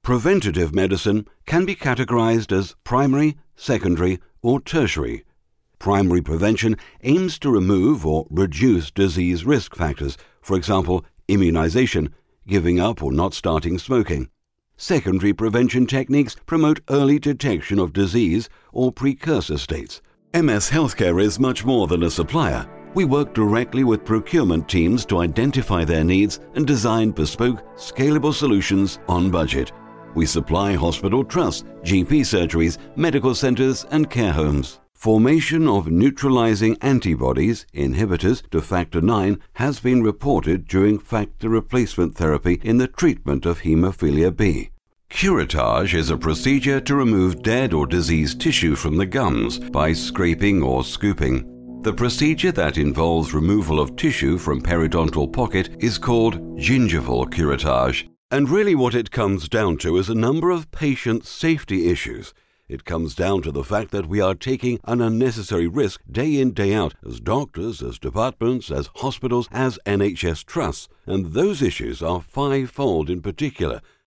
Preventative medicine can be categorized as primary, secondary, or tertiary. Primary prevention aims to remove or reduce disease risk factors, for example, immunization, giving up or not starting smoking. Secondary prevention techniques promote early detection of disease or precursor states. MS Healthcare is much more than a supplier. We work directly with procurement teams to identify their needs and design bespoke, scalable solutions on budget. We supply hospital trusts, GP surgeries, medical centers, and care homes. Formation of neutralizing antibodies, inhibitors, to factor IX has been reported during factor replacement therapy in the treatment of hemophilia B. Curettage is a procedure to remove dead or diseased tissue from the gums by scraping or scooping. The procedure that involves removal of tissue from periodontal pocket is called gingival curettage. And really what it comes down to is a number of patient safety issues. It comes down to the fact that we are taking an unnecessary risk day in, day out, as doctors, as departments, as hospitals, as NHS trusts. And those issues are fivefold in particular.